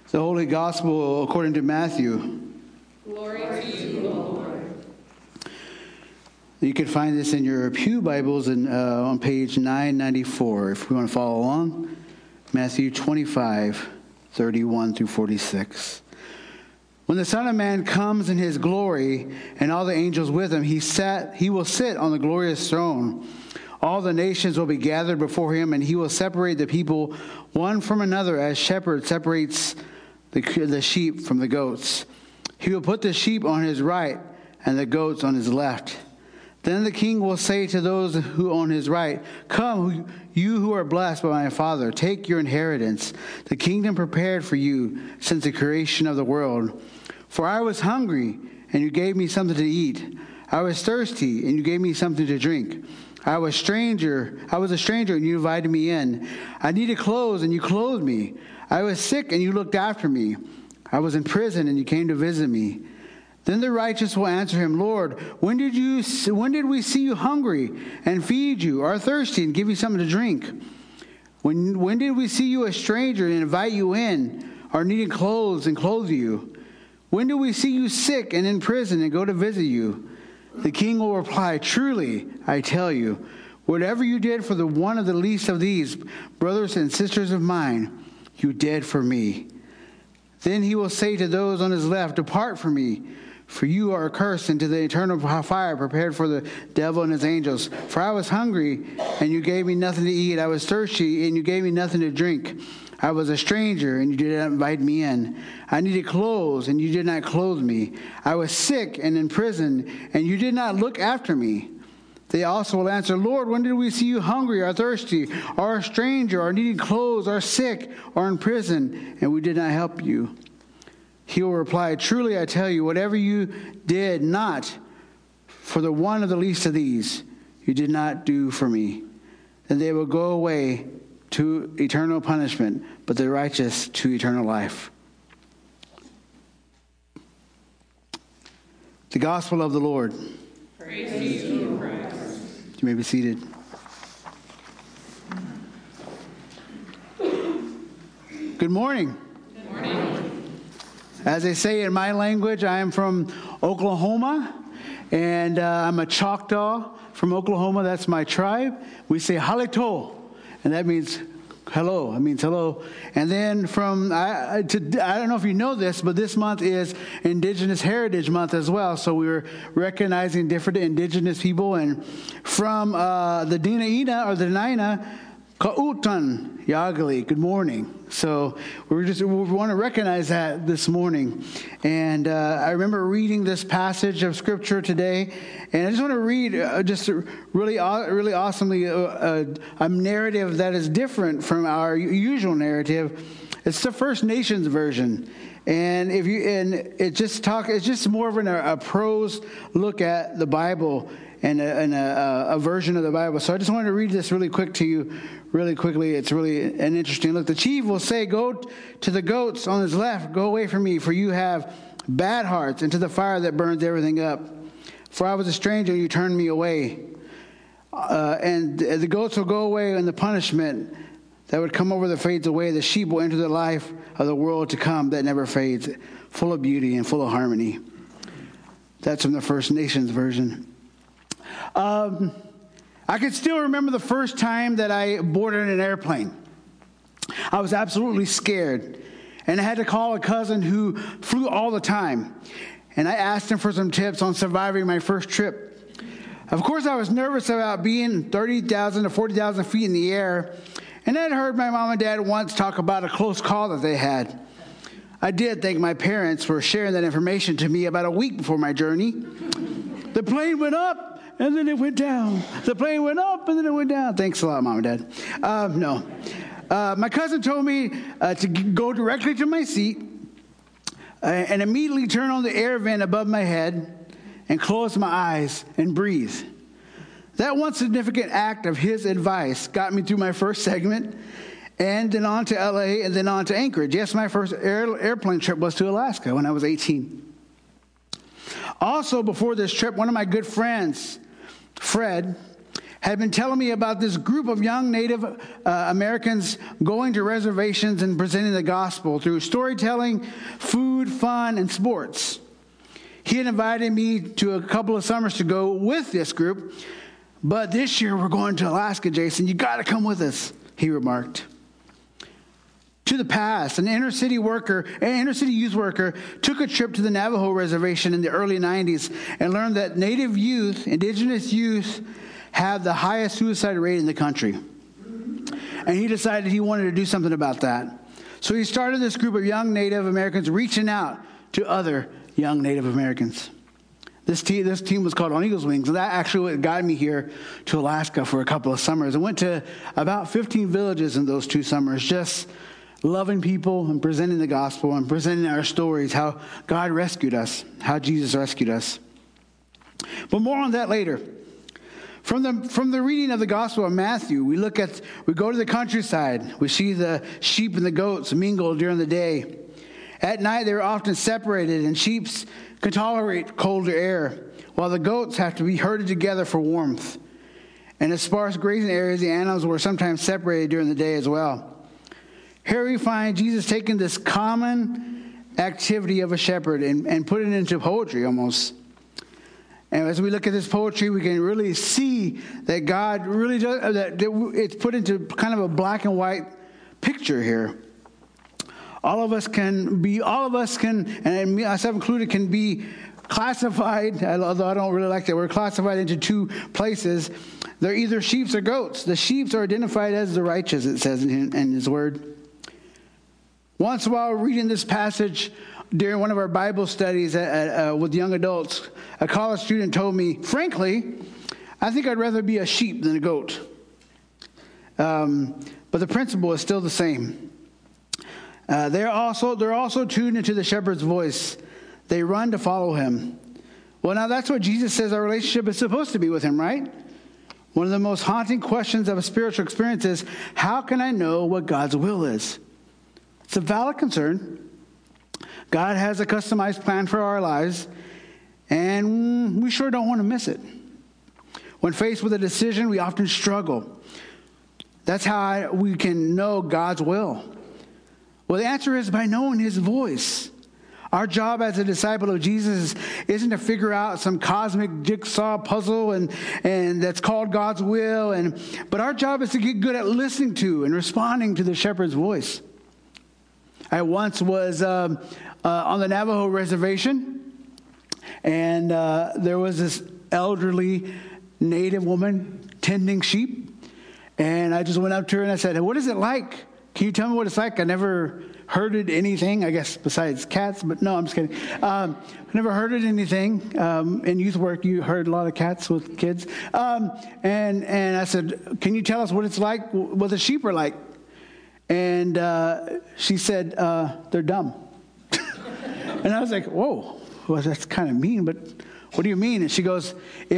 The Holy Gospel according to Matthew. Glory to you, O Lord. You can find this in your pew Bibles on page 994 if we want to follow along. Matthew 25, 31 through 46. When the Son of Man comes in his glory and all the angels with him, he will sit on the glorious throne. All the nations will be gathered before him, and he will separate the people one from another as shepherd separates the sheep from the goats. He will put the sheep on his right and the goats on his left. Then the king will say to those who on his right, "Come, you who are blessed by my Father, take your inheritance, the kingdom prepared for you since the creation of the world. For I was hungry, and you gave me something to eat. I was thirsty, and you gave me something to drink. I was a stranger, and you invited me in. I needed clothes, and you clothed me. I was sick, and you looked after me. I was in prison, and you came to visit me." Then the righteous will answer him, "Lord, when did we see you hungry and feed you, or thirsty and give you something to drink? When did we see you a stranger and invite you in, or needing clothes and clothe you? When did we see you sick and in prison and go to visit you?" The king will reply, "Truly, I tell you, whatever you did for one of the least of these brothers and sisters of mine, you did for me." Then he will say to those on his left, "Depart from me, for you are accursed into the eternal fire prepared for the devil and his angels. For I was hungry, and you gave me nothing to eat. I was thirsty, and you gave me nothing to drink. I was a stranger, and you did not invite me in. I needed clothes, and you did not clothe me. I was sick and in prison, and you did not look after me." They also will answer, "Lord, when did we see you hungry or thirsty, or a stranger, or needing clothes, or sick, or in prison, and we did not help you?" He will reply, "Truly I tell you, whatever you did not for the one of the least of these, you did not do for me." Then they will go away to eternal punishment, but the righteous to eternal life. The Gospel of the Lord. Praise to you, Christ. You may be seated. Good morning. Good morning. As they say in my language, I am from Oklahoma, and I'm a Choctaw from Oklahoma. That's my tribe. We say halito, and that means hello. It means hello. And then I don't know if you know this, but this month is Indigenous Heritage Month as well. So we're recognizing different indigenous people. And from the Dinaina or the Naina, Ka'utan Yagali, good morning. So we want to recognize that this morning. And I remember reading this passage of Scripture today, and I just want to read just really awesomely a narrative that is different from our usual narrative. It's the First Nations version, and it's just more of a prose look at the Bible and a version of the Bible. So I just wanted to read this really quick to you. Really quickly, it's really an interesting look. The chief will say, "Go to the goats on his left, go away from me, for you have bad hearts, into the fire that burns everything up. For I was a stranger, you turned me away." And the goats will go away, and the punishment that would come over that fades away. The sheep will enter the life of the world to come that never fades, full of beauty and full of harmony. That's from the First Nations version. I can still remember the first time that I boarded an airplane. I was absolutely scared, and I had to call a cousin who flew all the time, and I asked him for some tips on surviving my first trip. Of course, I was nervous about being 30,000 to 40,000 feet in the air, and I'd heard my mom and dad once talk about a close call that they had. I did thank my parents for sharing that information to me about a week before my journey. The plane went up, and then it went down. The plane went up, and then it went down. Thanks a lot, Mom and Dad. No. My cousin told me to go directly to my seat and immediately turn on the air vent above my head and close my eyes and breathe. That one significant act of his advice got me through my first segment, and then on to LA, and then on to Anchorage. Yes, my first airplane trip was to Alaska when I was 18. Also, before this trip, one of my good friends, Fred, had been telling me about this group of young Native Americans going to reservations and presenting the gospel through storytelling, food, fun, and sports. He had invited me to a couple of summers to go with this group, but this year we're going to Alaska, Jason. You got to come with us, he remarked. To the past, an inner city youth worker, took a trip to the Navajo reservation in the early 90s and learned that Native youth, indigenous youth, have the highest suicide rate in the country. And he decided he wanted to do something about that. So he started this group of young Native Americans reaching out to other young Native Americans. This team was called On Eagle's Wings, and that actually what got me here to Alaska for a couple of summers. I went to about 15 villages in those 2 summers, just loving people and presenting the gospel and presenting our stories, how God rescued us, how Jesus rescued us. But more on that later. From the reading of the Gospel of Matthew, we go to the countryside. We see the sheep and the goats mingle during the day. At night, they are often separated, and sheep can tolerate colder air, while the goats have to be herded together for warmth. And in sparse grazing areas, the animals were sometimes separated during the day as well. Here we find Jesus taking this common activity of a shepherd and putting it into poetry almost. And as we look at this poetry, we can really see that God really does, that it's put into kind of a black and white picture here. All of us can, and myself included, can be classified, although I don't really like that word, classified into 2 places. They're either sheep or goats. The sheep are identified as the righteous, it says in his word. Once while reading this passage during one of our Bible studies with young adults, a college student told me, frankly, I think I'd rather be a sheep than a goat. But the principle is still the same. They're also tuned into the shepherd's voice. They run to follow him. Well, now that's what Jesus says our relationship is supposed to be with him, right? One of the most haunting questions of a spiritual experience is, how can I know what God's will is? It's a valid concern. God has a customized plan for our lives, and we sure don't want to miss it. When faced with a decision, we often struggle. That's how we can know God's will. Well, the answer is by knowing his voice. Our job as a disciple of Jesus isn't to figure out some cosmic jigsaw puzzle and that's called God's will, but our job is to get good at listening to and responding to the shepherd's voice. I once was on the Navajo reservation, and there was this elderly Native woman tending sheep, and I just went up to her and I said, "What is it like? Can you tell me what it's like? I never herded anything, I guess, besides cats, but no, I'm just kidding. I never herded anything. In youth work, you herd a lot of cats with kids. And I said, can you tell us what it's like, what the sheep are like? And she said, they're dumb. And I was like, whoa, well, that's kind of mean, but what do you mean? And she goes,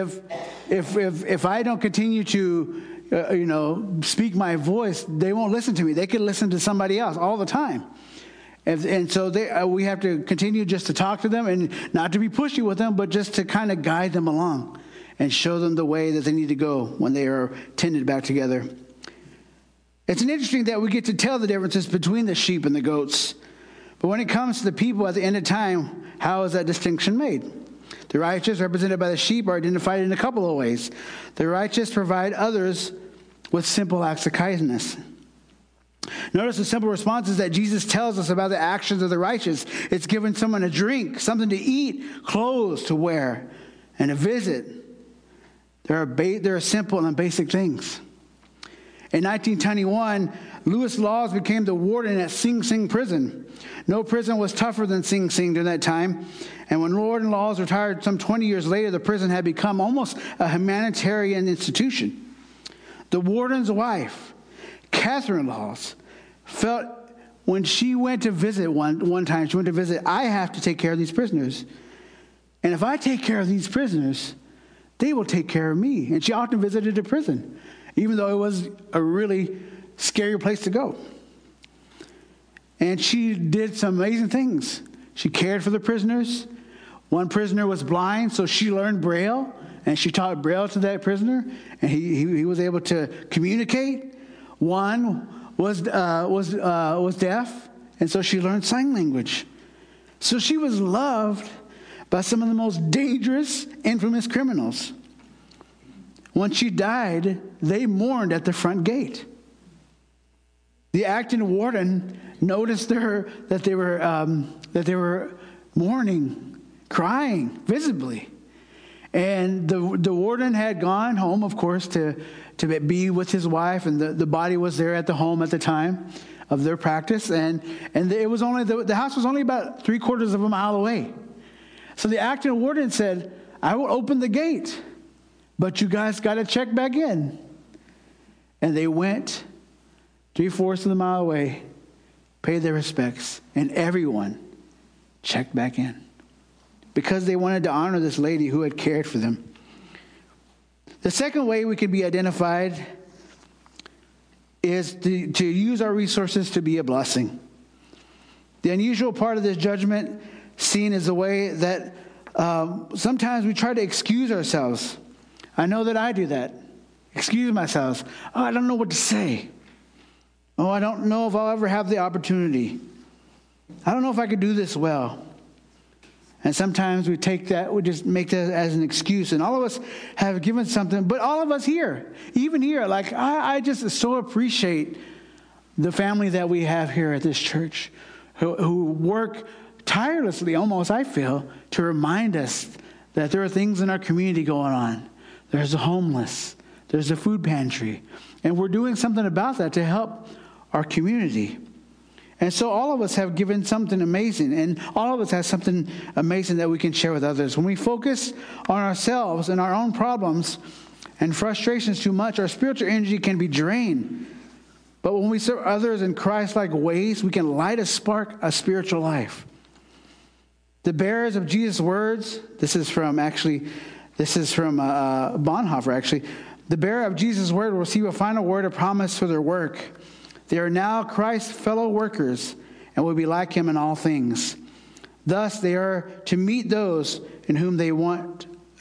if I don't continue to speak my voice, they won't listen to me. They can listen to somebody else all the time. And so we have to continue just to talk to them and not to be pushy with them, but just to kind of guide them along and show them the way that they need to go when they are tended back together. It's interesting that we get to tell the differences between the sheep and the goats. But when it comes to the people at the end of time, how is that distinction made? The righteous, represented by the sheep, are identified in a couple of ways. The righteous provide others with simple acts of kindness. Notice the simple responses that Jesus tells us about the actions of the righteous. It's giving someone a drink, something to eat, clothes to wear, and a visit. There are simple and basic things. In 1921, Lewis Laws became the warden at Sing Sing prison. No prison was tougher than Sing Sing during that time. And when Warden Laws retired some 20 years later, the prison had become almost a humanitarian institution. The warden's wife, Catherine Laws, felt when she went to visit one time, she went to visit, I have to take care of these prisoners. And if I take care of these prisoners, they will take care of me. And she often visited the prison, even though it was a really scary place to go. And she did some amazing things. She cared for the prisoners. One prisoner was blind, so she learned Braille and she taught Braille to that prisoner, and he was able to communicate. One was deaf, and so she learned sign language. So she was loved by some of the most dangerous, infamous criminals. When she died, they mourned at the front gate. The Acton warden noticed that they were mourning, crying visibly. And the warden had gone home, of course, to be with his wife, and the body was there at the home at the time of their practice. And it was only the house was only about 3/4 of a mile away. So the Acton warden said, "I will open the gate, but you guys got to check back in." And they went 3/4 of the mile away, paid their respects, and everyone checked back in because they wanted to honor this lady who had cared for them. The second way we could be identified is to use our resources to be a blessing. The unusual part of this judgment scene is the way that sometimes we try to excuse ourselves. I know that I do that. Excuse myself. Oh, I don't know what to say. Oh, I don't know if I'll ever have the opportunity. I don't know if I could do this well. And sometimes we just make that as an excuse. And all of us have given something, but all of us here, even here, like I just so appreciate the family that we have here at this church who work tirelessly, almost, I feel, to remind us that there are things in our community going on. There's the homeless. There's a food pantry. And we're doing something about that to help our community. And so all of us have given something amazing, and all of us have something amazing that we can share with others. When we focus on ourselves and our own problems and frustrations too much, our spiritual energy can be drained. But when we serve others in Christ-like ways, we can light a spark of spiritual life. The bearers of Jesus' words, this is from Bonhoeffer, actually. The bearer of Jesus' word will receive a final word of promise for their work. They are now Christ's fellow workers and will be like him in all things. Thus they are to meet those whom they are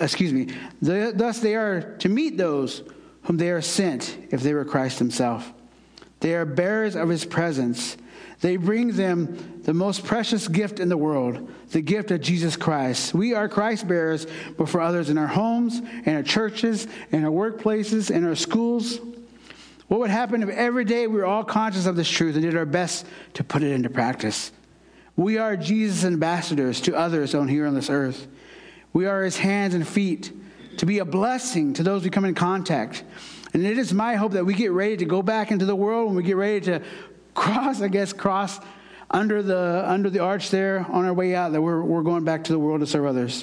to meet those whom they are sent if they were Christ himself. They are bearers of his presence. They bring them the most precious gift in the world, the gift of Jesus Christ. We are Christ bearers before others in our homes, in our churches, in our workplaces, in our schools. What would happen if every day we were all conscious of this truth and did our best to put it into practice? We are Jesus' ambassadors to others here on this earth. We are his hands and feet to be a blessing to those we come in contact. And it is my hope that we get ready to go back into the world when we get ready to cross under the arch there on our way out, that we're going back to the world to serve others.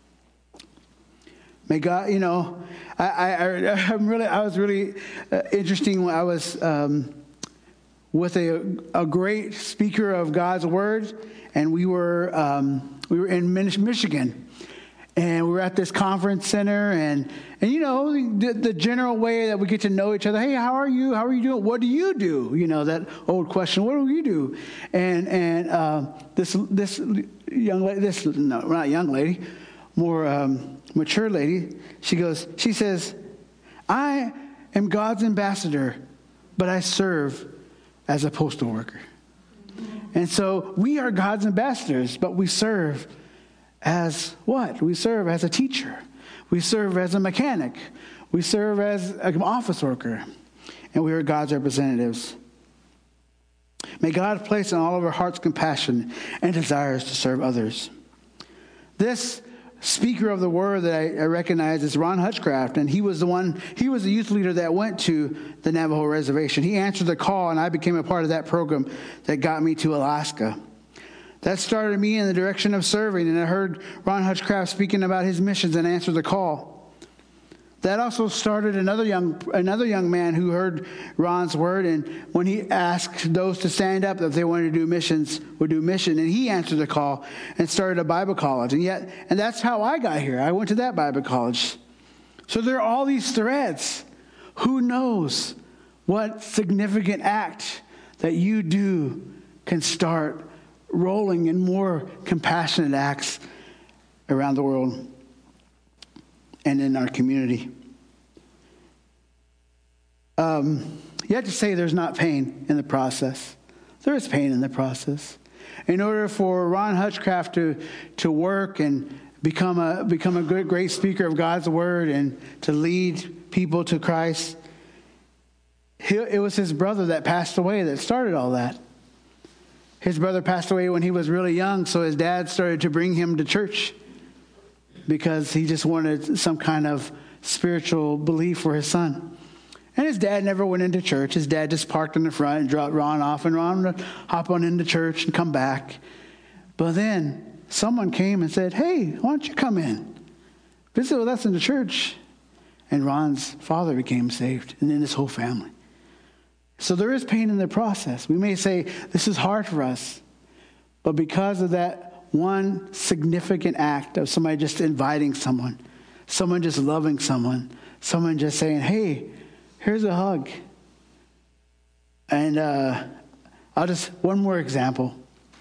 May God, I was really interesting when I was with a great speaker of God's word, and we were in Michigan, and we were at this conference center, and the general way that we get to know each other. Hey, how are you? How are you doing? What do you do? That old question. What do you do? And this young lady, not young lady, more mature lady, she says, I am God's ambassador, but I serve as a postal worker. And so we are God's ambassadors, but we serve as what? We serve as a teacher. We serve as a mechanic. We serve as an office worker. And we are God's representatives. May God place in all of our hearts compassion and desires to serve others. This speaker of the word that I recognize is Ron Hutchcraft, and he was the youth leader that went to the Navajo reservation. He answered the call, and I became a part of that program that got me to Alaska. That started me in the direction of serving, and I heard Ron Hutchcraft speaking about his missions and answered the call. That also started another young man who heard Ron's word, and when he asked those to stand up if they wanted to do missions, would do mission, and he answered the call and started a Bible college. And that's how I got here. I went to that Bible college. So there are all these threads. Who knows what significant act that you do can start rolling in more compassionate acts around the world. and in our community. You have to say there's not pain in the process. There is pain in the process. In order for Ron Hutchcraft to work and become a great speaker of God's word and to lead people to Christ, it was his brother that passed away that started all that. His brother passed away when he was really young, so his dad started to bring him to church because he just wanted some kind of spiritual belief for his son. And his dad never went into church. His dad just parked in the front and dropped Ron off, and Ron would hop on into church and come back. But then someone came and said, "Hey, why don't you come in? Visit with us in the church." And Ron's father became saved, and then his whole family. So there is pain in the process. We may say, this is hard for us. But because of that one significant act of somebody just inviting someone just loving someone just saying, "Hey, here's a hug." And one more example.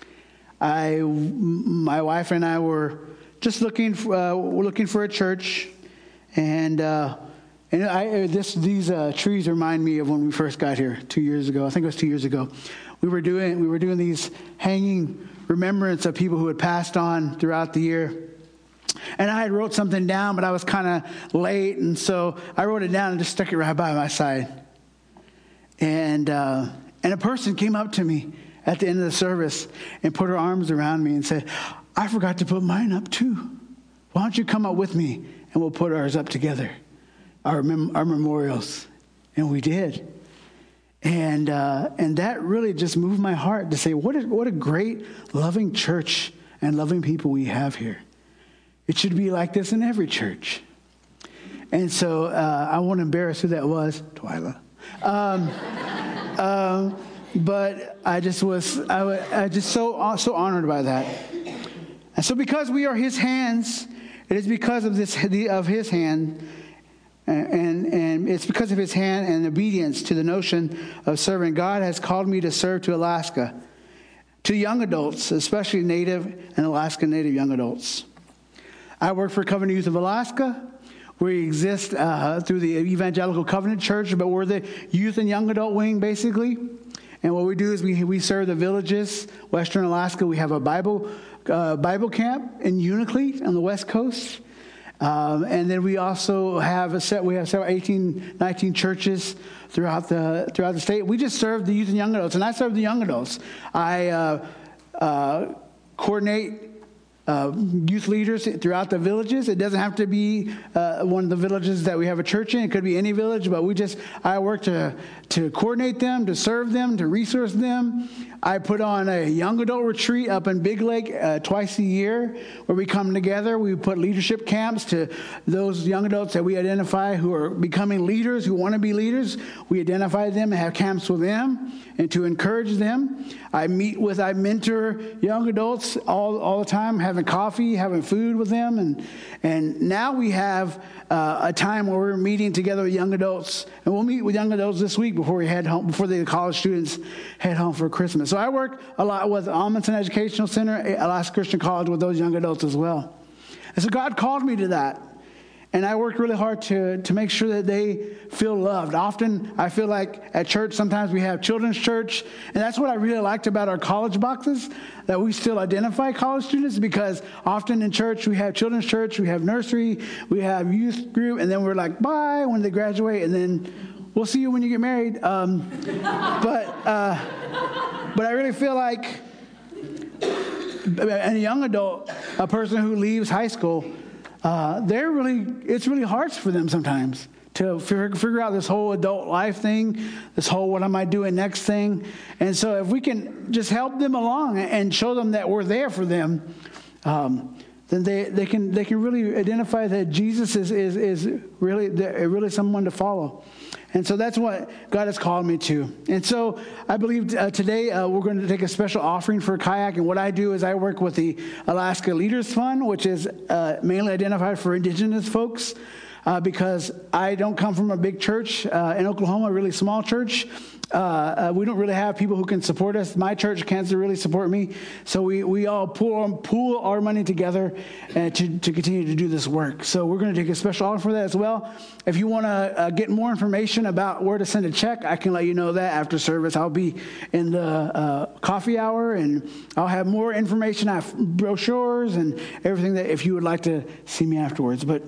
My wife and I were just looking for a church, and these trees remind me of when we first got here 2 years ago. I think it was 2 years ago. We were doing these hanging remembrance of people who had passed on throughout the year. And I had wrote something down, but I was kind of late, and so I wrote it down and just stuck it right by my side. And a person came up to me at the end of the service and put her arms around me and said, "I forgot to put mine up too. Why don't you come up with me and we'll put ours up together, our memorials." And we did. And that really just moved my heart to say, what a great, loving church and loving people we have here. It should be like this in every church. And so I won't embarrass who that was, Twyla. But I just was so honored by that. And so because we are his hands, it is because of his hand, and it's because of his hand and obedience to the notion of serving. God has called me to serve to Alaska, to young adults, especially Native and Alaska Native young adults. I work for Covenant Youth of Alaska. We exist through the Evangelical Covenant Church, but we're the youth and young adult wing, basically. And what we do is we serve the villages, Western Alaska. We have a Bible camp in Unalakleet on the West Coast. And then we also have several 18, 19 churches throughout the state. We just serve the youth and young adults, and I serve the young adults. I coordinate youth leaders throughout the villages. It doesn't have to be one of the villages that we have a church in. It could be any village, but I work to coordinate them, to serve them, to resource them. I put on a young adult retreat up in Big Lake twice a year where we come together. We put leadership camps to those young adults that we identify who are becoming leaders, who want to be leaders. We identify them and have camps with them and to encourage them. I mentor young adults all the time, having coffee, having food with them. And now we have a time where we're meeting together with young adults. And we'll meet with young adults this week before we head home, before the college students head home for Christmas. So I work a lot with Amundsen Educational Center, Alaska Christian College, with those young adults as well. And so God called me to that. And I worked really hard to make sure that they feel loved. Often, I feel like at church, sometimes we have children's church. And that's what I really liked about our college boxes, that we still identify college students, because often in church, we have children's church, we have nursery, we have youth group, and then we're like, bye when they graduate, and then we'll see you when you get married. But I really feel like a young adult, a person who leaves high school, it's really hard for them sometimes to figure out this whole adult life thing, this whole what am I doing next thing. And so if we can just help them along and show them that we're there for them, then they can really identify that Jesus is really someone to follow. And so that's what God has called me to. And so I believe today we're going to take a special offering for Kayak. And what I do is I work with the Alaska Leaders Fund, which is mainly identified for indigenous folks, because I don't come from a big church in Oklahoma, a really small church. We don't really have people who can support us. My church can't really support me. So we all pool our money together to continue to do this work. So we're going to take a special offer for that as well. If you want to get more information about where to send a check, I can let you know that after service. I'll be in the coffee hour, and I'll have more information. I have brochures and everything that if you would like to see me afterwards. But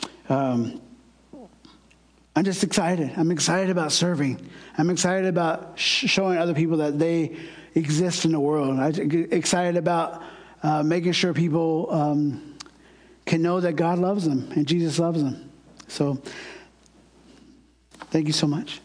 I'm just excited. I'm excited about serving. I'm excited about showing other people that they exist in the world. I'm excited about making sure people can know that God loves them and Jesus loves them. So thank you so much.